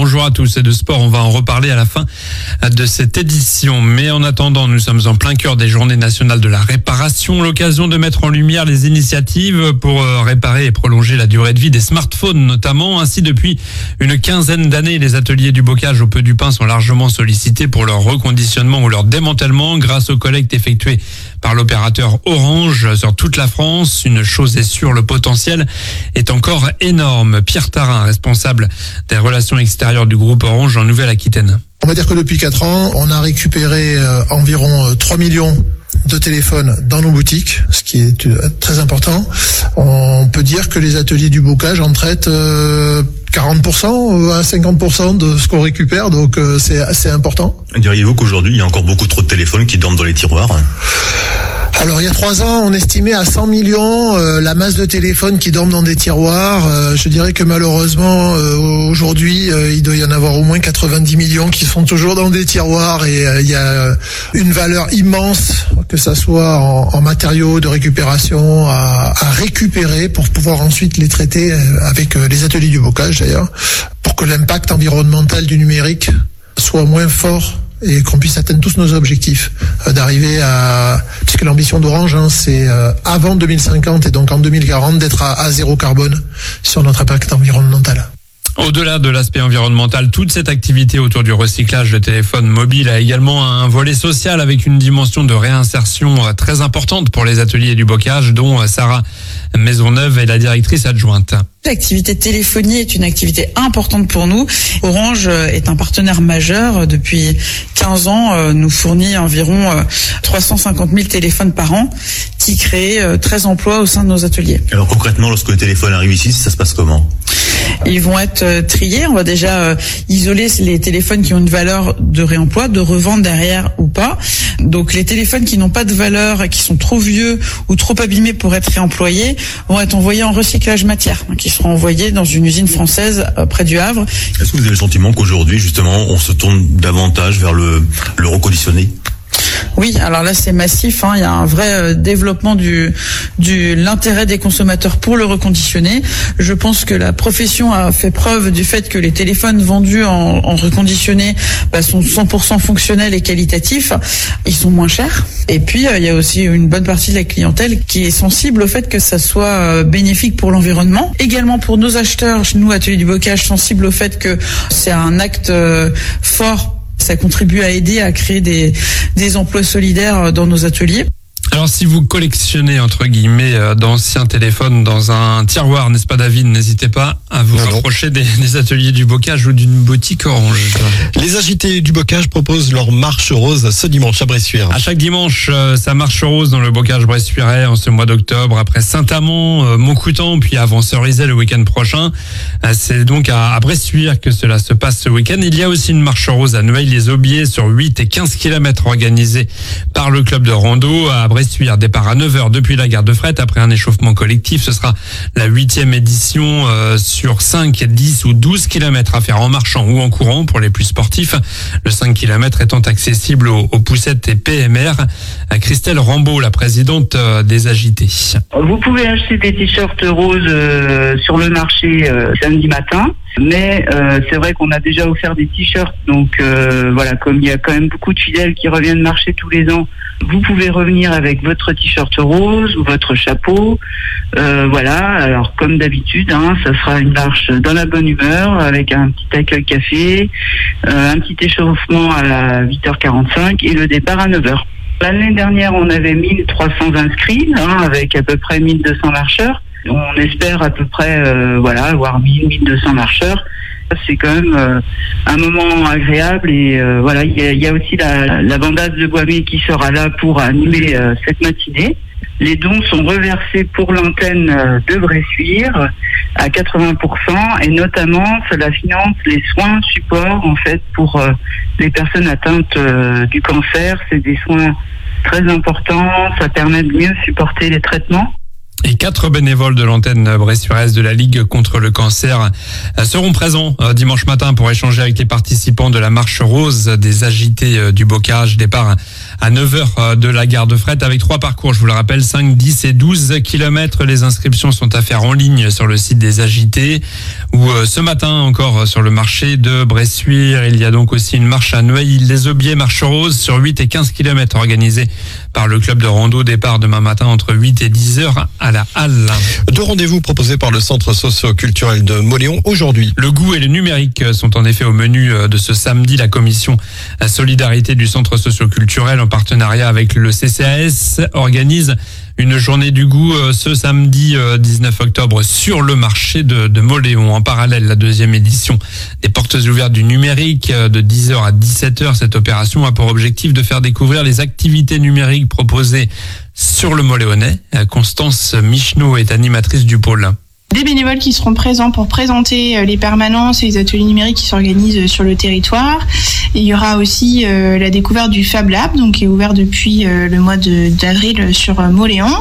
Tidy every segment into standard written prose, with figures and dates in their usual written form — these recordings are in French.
bonjour à tous. Et de sport, on va en reparler à la fin de cette édition. Mais en attendant, nous sommes en plein cœur des journées nationales de la réparation. L'occasion de mettre en lumière les initiatives pour réparer et prolonger la durée de vie des smartphones notamment. Ainsi, depuis une quinzaine d'années, les ateliers du bocage au Peu du Pin sont largement sollicités pour leur reconditionnement ou leur démantèlement grâce aux collectes effectuées par l'opérateur Orange sur toute la France. Une chose est sûre, le potentiel est encore énorme. Pierre Tarin, responsable des relations extérieures du groupe Orange en Nouvelle-Aquitaine. On va dire que depuis 4 ans, on a récupéré environ 3 millions de téléphones dans nos boutiques, ce qui est très important. On peut dire que les ateliers du bocage en traitent 40% à 50% de ce qu'on récupère, donc c'est assez important. Diriez-vous qu'aujourd'hui, il y a encore beaucoup trop de téléphones qui dorment dans les tiroirs ? Alors il y a 3 ans, on estimait à 100 millions la masse de téléphones qui dorment dans des tiroirs. Je dirais que malheureusement, aujourd'hui, il doit y en avoir au moins 90 millions qui sont toujours dans des tiroirs et il y a une valeur immense, que ça soit en matériaux de récupération à récupérer pour pouvoir ensuite les traiter avec les ateliers du bocage d'ailleurs, pour que l'impact environnemental du numérique soit moins fort et qu'on puisse atteindre tous nos objectifs, d'arriver à, puisque l'ambition d'Orange, c'est avant 2050 et donc en 2040 d'être à zéro carbone sur notre impact environnemental. Au-delà de l'aspect environnemental, toute cette activité autour du recyclage de téléphones mobiles a également un volet social avec une dimension de réinsertion très importante pour les ateliers du bocage, dont Sarah Maisonneuve est la directrice adjointe. L'activité de téléphonie est une activité importante pour nous. Orange est un partenaire majeur. Depuis 15 ans, nous fournit environ 350 000 téléphones par an qui créent 13 emplois au sein de nos ateliers. Alors concrètement, lorsque le téléphone arrive ici, ça se passe comment ? Ils vont être triés. On va déjà isoler les téléphones qui ont une valeur de réemploi, de revente derrière ou pas. Donc les téléphones qui n'ont pas de valeur et qui sont trop vieux ou trop abîmés pour être réemployés vont être envoyés en recyclage matière, qui seront envoyés dans une usine française près du Havre. Est-ce que vous avez le sentiment qu'aujourd'hui, justement, on se tourne davantage vers le reconditionné ? Oui, alors là c'est massif, il y a un vrai développement de l'intérêt des consommateurs pour le reconditionner. Je pense que la profession a fait preuve du fait que les téléphones vendus en reconditionné sont 100% fonctionnels et qualitatifs. Ils sont moins chers. Et puis il y a aussi une bonne partie de la clientèle qui est sensible au fait que ça soit bénéfique pour l'environnement. Également pour nos acheteurs, nous Ateliers du Bocage, sensibles au fait que c'est un acte fort. Ça contribue à aider à créer des emplois solidaires dans nos ateliers. Alors si vous collectionnez entre guillemets d'anciens téléphones dans un tiroir, n'est-ce pas David, n'hésitez pas à vous rapprocher des ateliers du bocage ou d'une boutique Orange. Les agités du bocage proposent leur marche rose ce dimanche à Bressuire. À chaque dimanche, ça marche rose dans le bocage bressuirais en ce mois d'octobre, après Saint-Amand, Montcoutan, puis à Vanseur-Izey le week-end prochain. C'est donc à Bressuire que cela se passe ce week-end. Il y a aussi une marche rose à Noailles-les-Aubiers sur 8 et 15 km organisée par le club de rando à Bressuire, départ à 9h depuis la gare de Fret après un échauffement collectif. Ce sera la 8e édition sur 5, 10 ou 12 km à faire en marchant ou en courant pour les plus sportifs. Le 5 km étant accessible aux poussettes et PMR. Christelle Rambaud, la présidente des Agités. Vous pouvez acheter des t-shirts roses sur le marché samedi matin. Mais c'est vrai qu'on a déjà offert des t-shirts, donc voilà, comme il y a quand même beaucoup de fidèles qui reviennent marcher tous les ans, vous pouvez revenir avec votre t-shirt rose ou votre chapeau. Voilà, alors comme d'habitude, ça sera une marche dans la bonne humeur, avec un petit accueil café, un petit échauffement à 8h45 et le départ à 9h. L'année dernière, on avait 1300 inscrits, avec à peu près 1200 marcheurs. On espère à peu près avoir 1200 marcheurs. C'est quand même un moment agréable et voilà, il y a aussi la bandasse de Boismé qui sera là pour animer cette matinée. Les dons sont reversés pour l'antenne de Bressuire à 80% et notamment cela finance les soins support en fait pour les personnes atteintes du cancer. C'est des soins très importants, ça permet de mieux supporter les traitements. Et 4 bénévoles de l'antenne Bressuiraise de la Ligue contre le cancer seront présents dimanche matin pour échanger avec les participants de la marche rose des agités du Bocage. Départ à 9h de la gare de Fret avec 3 parcours, je vous le rappelle, 5, 10 et 12 km. Les inscriptions sont à faire en ligne sur le site des agités ou ce matin encore sur le marché de Bressuire. Il y a donc aussi une marche à Noailles-les-Aubiers, marche rose sur 8 et 15 km organisée par le club de rando. Départ demain matin entre 8 et 10h à la Halle. 2 rendez-vous proposés par le centre socio-culturel de Mauléon aujourd'hui. Le goût et le numérique sont en effet au menu de ce samedi. La commission solidarité du centre socio-culturel en partenariat avec le CCAS organise une journée du goût ce samedi 19 octobre sur le marché de Mauléon. En parallèle, la 2e édition des portes ouvertes du numérique de 10h à 17h. Cette opération a pour objectif de faire découvrir les activités numériques proposées sur le Mauléonnais. Constance Michneau est animatrice du pôle. Des bénévoles qui seront présents pour présenter les permanences et les ateliers numériques qui s'organisent sur le territoire. Et il y aura aussi la découverte du Fab Lab, donc qui est ouvert depuis le mois d'avril sur Mauléon.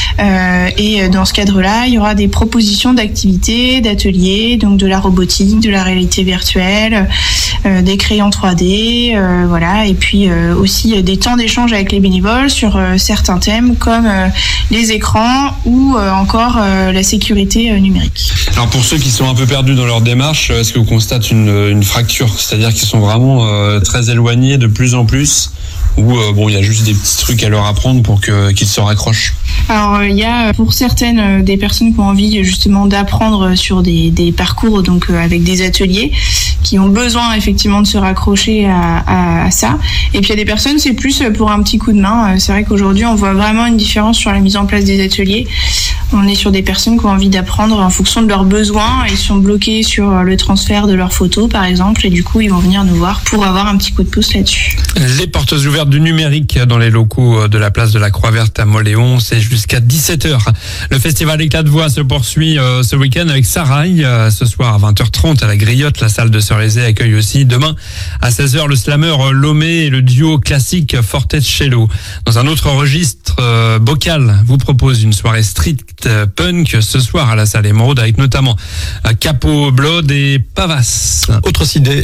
Et dans ce cadre-là, il y aura des propositions d'activités, d'ateliers, donc de la robotique, de la réalité virtuelle, des crayons 3D, voilà. Et puis aussi des temps d'échange avec les bénévoles sur certains thèmes comme les écrans ou encore la sécurité numérique. Alors pour ceux qui sont un peu perdus dans leur démarche, est-ce que vous constatez une fracture, c'est-à-dire qu'ils sont vraiment très éloignés de plus en plus, ou il y a juste des petits trucs à leur apprendre pour qu'ils se raccrochent? Alors il y a pour certaines des personnes qui ont envie justement d'apprendre sur des parcours, donc avec des ateliers, qui ont besoin effectivement de se raccrocher à ça. Et puis il y a des personnes, c'est plus pour un petit coup de main. C'est vrai qu'aujourd'hui on voit vraiment une différence sur la mise en place des ateliers. On est sur des personnes qui ont envie d'apprendre en fonction de leurs besoins. Ils sont bloqués sur le transfert de leurs photos par exemple, et du coup ils vont venir nous voir pour avoir un petit coup de pouce là-dessus. Les portes ouvertes du numérique dans les locaux de la place de la Croix-Verte à Mauléon, c'est jusqu'à 17h. Le festival Éclat de voix se poursuit ce week-end avec Sarail. Ce soir à 20h30 à la Griotte. La salle de Cerizay accueille aussi demain à 16h le slammer Lomé et le duo classique Fortet Cello. Dans un autre registre, Bocal vous propose une soirée street punk ce soir à la salle Émeraude avec notamment Capo Blood et Pavas. Autre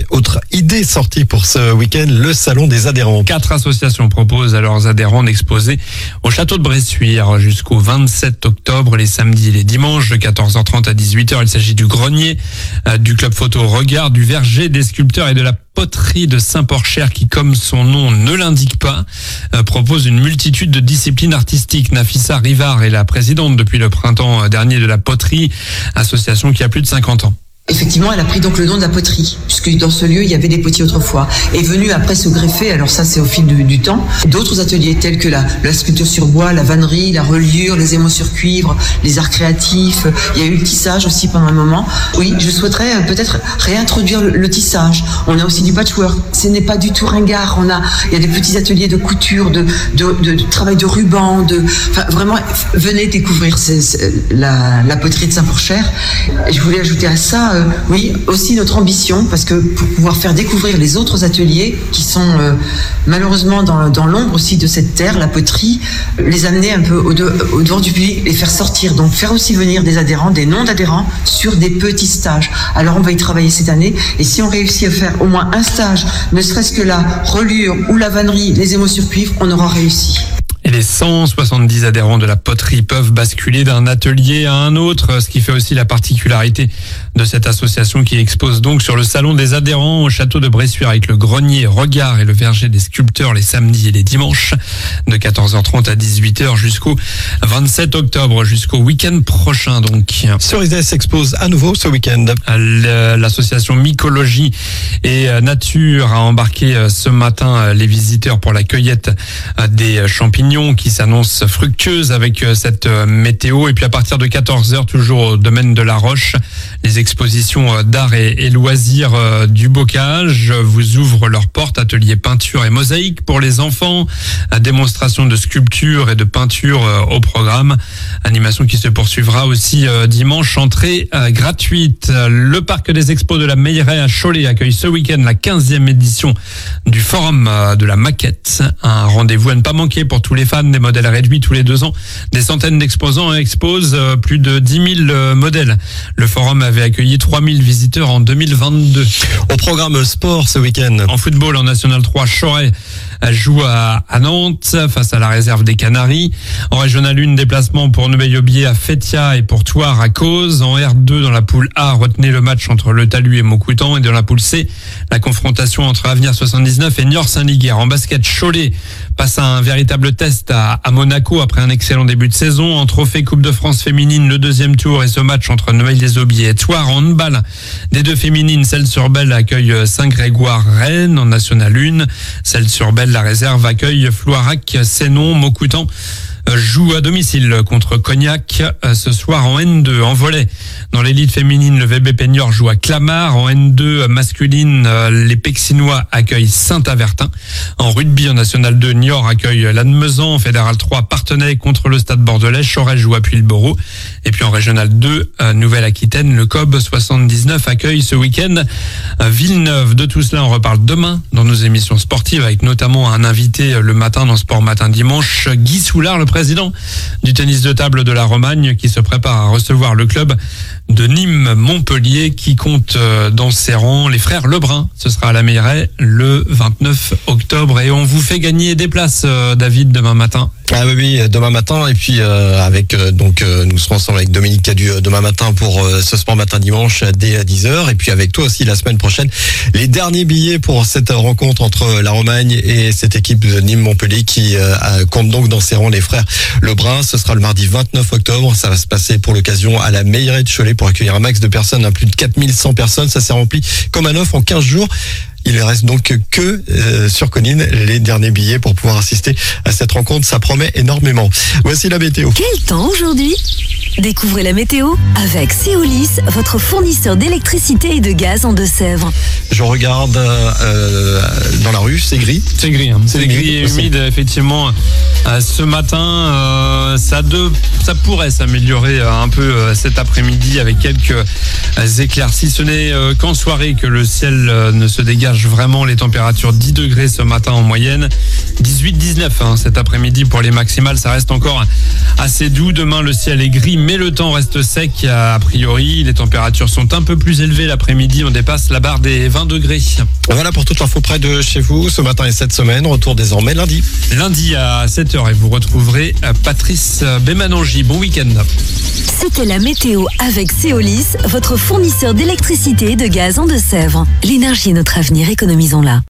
idée sortie pour ce week-end, le salon des adhérents. 4 associations proposent à leurs adhérents d'exposer au château de Bressuire jusqu'au 27 octobre, les samedis et les dimanches de 14h30 à 18h. Il s'agit du grenier, du club photo Regard, du verger des sculpteurs et de la poterie de Saint-Porcher qui, comme son nom ne l'indique pas, propose une multitude de disciplines artistiques. Nafissa Rivard est la présidente depuis le printemps dernier de la poterie, association qui a plus de 50 ans. Effectivement, elle a pris donc le nom de la poterie, puisque dans ce lieu, il y avait des potiers autrefois. Et venu après se greffer, alors ça c'est au fil du temps, d'autres ateliers tels que la sculpture sur bois, la vannerie, la reliure, les émaux sur cuivre, les arts créatifs. Il y a eu le tissage aussi pendant un moment. Oui, je souhaiterais peut-être réintroduire le tissage. On a aussi du patchwork. Ce n'est pas du tout ringard. Il y a des petits ateliers de couture, de travail de ruban, vraiment, venez découvrir la poterie de Saint-Porcher. Et je voulais ajouter à ça, oui, aussi notre ambition, parce que pour pouvoir faire découvrir les autres ateliers qui sont malheureusement dans l'ombre aussi de cette terre, la poterie, les amener un peu au devant du public, les faire sortir, donc faire aussi venir des adhérents, des non-adhérents sur des petits stages. Alors on va y travailler cette année, et si on réussit à faire au moins un stage, ne serait-ce que la reliure ou la vannerie, les émaux sur cuivre, on aura réussi. Et les 170 adhérents de la poterie peuvent basculer d'un atelier à un autre, ce qui fait aussi la particularité de cette association qui expose donc sur le salon des adhérents au château de Bressuire avec le grenier Regard et le verger des sculpteurs les samedis et les dimanches de 14h30 à 18h jusqu'au 27 octobre, jusqu'au week-end prochain donc. Cerizay s'expose à nouveau ce week-end. L'association Mycologie et Nature a embarqué ce matin les visiteurs pour la cueillette des champignons qui s'annonce fructueuse avec cette météo. Et puis à partir de 14h, toujours au domaine de la Roche, les expositions d'art et loisirs du Bocage vous ouvrent leurs portes. Ateliers peinture et mosaïque pour les enfants, démonstration de sculpture et de peinture au programme. Animation qui se poursuivra aussi dimanche, entrée gratuite. Le parc des expos de la Meilleraie à Cholet accueille ce week-end la 15e édition du forum de la maquette. Un rendez-vous à ne pas manquer pour tous les fans fans, des modèles réduits tous les 2 ans. Des centaines d'exposants exposent plus de 10 000 modèles. Le forum avait accueilli 3 000 visiteurs en 2022. Au programme sport ce week-end. En football, en National 3, Choret joue à Nantes face à la réserve des Canaries. En Régional 1, déplacement pour Nouvelle-Aubier à Fétia et pour Thouars à Causes. En R2, dans la poule A, retenez le match entre Le Talus et Montcoutan. Et dans la poule C, la confrontation entre Avenir 79 et Niort Saint-Liguerre. En basket, Cholet passe à un véritable test à Monaco après un excellent début de saison. En trophée Coupe de France féminine, le 2e tour et ce match entre Noailles-les-Aubiers et Thouars. En handball, des 2 féminines, Celles-sur-Belle accueille Saint-Grégoire-Rennes en National 1. Celles-sur-Belle, la réserve, accueille Floirac, Sénon, Montcoutan joue à domicile contre Cognac ce soir en N2. En volley, dans l'élite féminine, le VBP Niort joue à Clamart. En N2 masculine, les Pexinois accueillent Saint-Avertin. En rugby, en National 2, Niort accueille Lannemezan. En Fédéral 3, Parthenay contre le Stade Bordelais. Choret joue à Puyles-Borough. Et puis en Régional 2, Nouvelle-Aquitaine, le COB 79 accueille ce week-end Villeneuve. De tout cela, on reparle demain dans nos émissions sportives avec notamment un invité le matin dans Sport Matin Dimanche, Guy Soulard, le président du tennis de table de la Romagne, qui se prépare à recevoir le club de Nîmes-Montpellier qui compte dans ses rangs les frères Lebrun. Ce sera à la Meilleraie le 29 octobre et on vous fait gagner des places, David, demain matin. Ah oui, demain matin. Et puis nous serons ensemble avec Dominique Cadu demain matin pour ce Sport Matin Dimanche dès 10h. Et puis avec toi aussi la semaine prochaine, les derniers billets pour cette rencontre entre la Romagne et cette équipe de Nîmes-Montpellier qui compte donc dans ses rangs les frères Lebrun. Ce sera le mardi 29 octobre. Ça va se passer pour l'occasion à la Meilleraie de Cholet pour accueillir un max de personnes, plus de 4100 personnes. Ça s'est rempli comme un œuf en 15 jours. Il ne reste donc que sur Conine les derniers billets pour pouvoir assister à cette rencontre. Ça promet énormément. Voici la météo. Quel temps aujourd'hui ? Découvrez la météo avec Seolis, votre fournisseur d'électricité et de gaz en Deux-Sèvres. Je regarde dans la rue, c'est gris. C'est gris, hein. C'est gris et humide, effectivement. Ce matin, ça pourrait s'améliorer un peu cet après-midi avec quelques éclaircies. Ce n'est qu'en soirée que le ciel ne se dégage vraiment. Les températures 10 degrés ce matin en moyenne, 18-19 cet après-midi pour les maximales. Ça reste encore assez doux. Demain, le ciel est gris, mais le temps reste sec a priori. Les températures sont un peu plus élevées l'après-midi. On dépasse la barre des 20 degrés. Voilà pour toute l'info près de chez vous ce matin et cette semaine. Retour désormais lundi. Lundi à 7h et vous retrouverez Patrice Bémanangi. Bon week-end. C'était la météo avec Seolis, votre fournisseur d'électricité et de gaz en Deux-Sèvres. L'énergie est notre avenir, économisons-la.